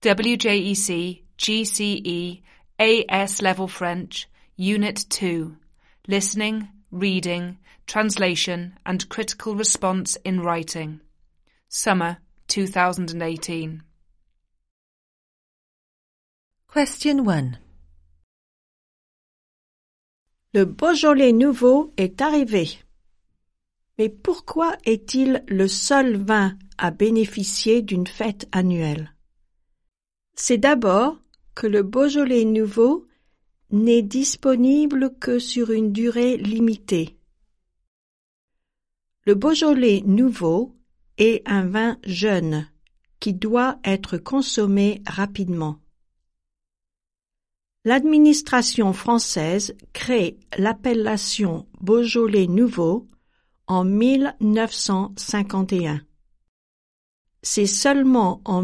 WJEC, GCE, AS Level French, Unit 2, Listening, Reading, Translation and Critical Response in Writing. Summer 2018. Question 1. Le Beaujolais nouveau est arrivé. Mais pourquoi est-il le seul vin à bénéficier d'une fête annuelle? C'est d'abord que le Beaujolais nouveau n'est disponible que sur une durée limitée. Le Beaujolais nouveau est un vin jeune qui doit être consommé rapidement. L'administration française crée l'appellation Beaujolais nouveau en 1951. C'est seulement en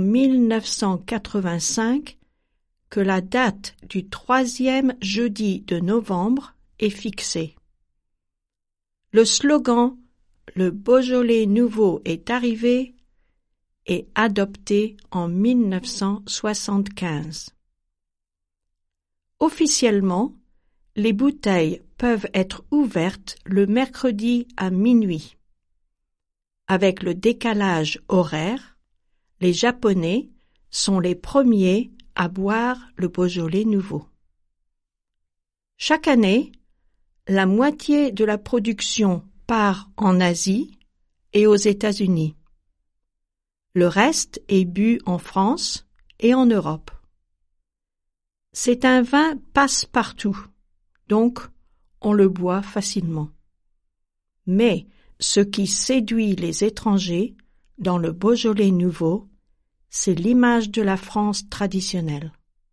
1985 que la date du 3e jeudi de novembre est fixée. Le slogan « Le Beaujolais nouveau est arrivé » est adopté en 1975. Officiellement, les bouteilles peuvent être ouvertes le mercredi à minuit. Avec le décalage horaire, les Japonais sont les premiers à boire le Beaujolais nouveau. Chaque année, la moitié de la production part en Asie et aux États-Unis. Le reste est bu en France et en Europe. C'est un vin passe-partout, donc on le boit facilement. Mais ce qui séduit les étrangers dans le Beaujolais nouveau, c'est l'image de la France traditionnelle.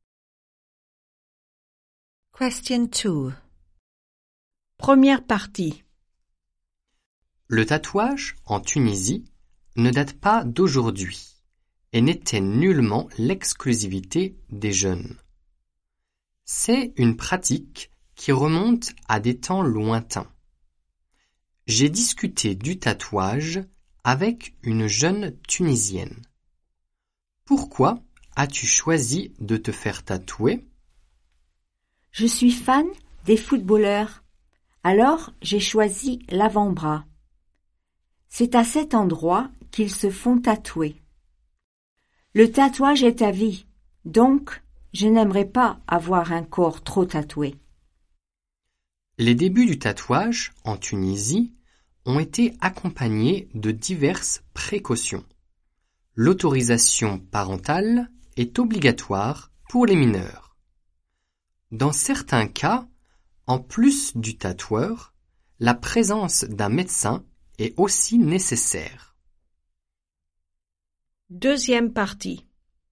Question 2. Première partie. Le tatouage en Tunisie ne date pas d'aujourd'hui et n'était nullement l'exclusivité des jeunes. C'est une pratique qui remonte à des temps lointains. J'ai discuté du tatouage avec une jeune Tunisienne. Pourquoi as-tu choisi de te faire tatouer? Je suis fan des footballeurs, alors j'ai choisi l'avant-bras. C'est à cet endroit qu'ils se font tatouer. Le tatouage est à vie, donc je n'aimerais pas avoir un corps trop tatoué. Les débuts du tatouage en Tunisie ont été accompagnés de diverses précautions. L'autorisation parentale est obligatoire pour les mineurs. Dans certains cas, en plus du tatoueur, la présence d'un médecin est aussi nécessaire. Deuxième partie.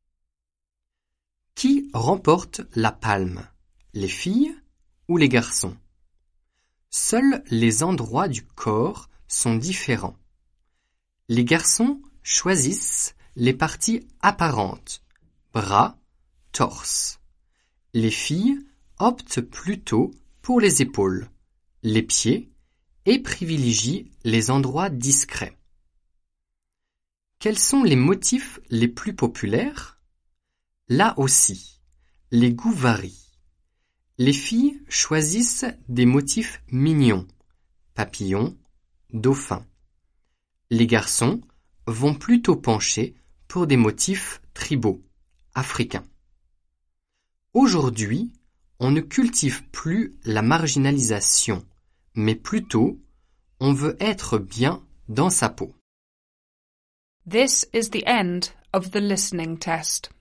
Qui remporte la palme, les filles ou les garçons? Seuls les endroits du corps sont différents. Les garçons choisissent les parties apparentes, bras, torse. Les filles optent plutôt pour les épaules, les pieds et privilégient les endroits discrets. Quels sont les motifs les plus populaires? Là aussi, les goûts varient. Les filles choisissent des motifs mignons, papillons, dauphins. Les garçons vont plutôt pencher pour des motifs tribaux, africains. Aujourd'hui, on ne cultive plus la marginalisation, mais plutôt, on veut être bien dans sa peau. This is the end of the listening test.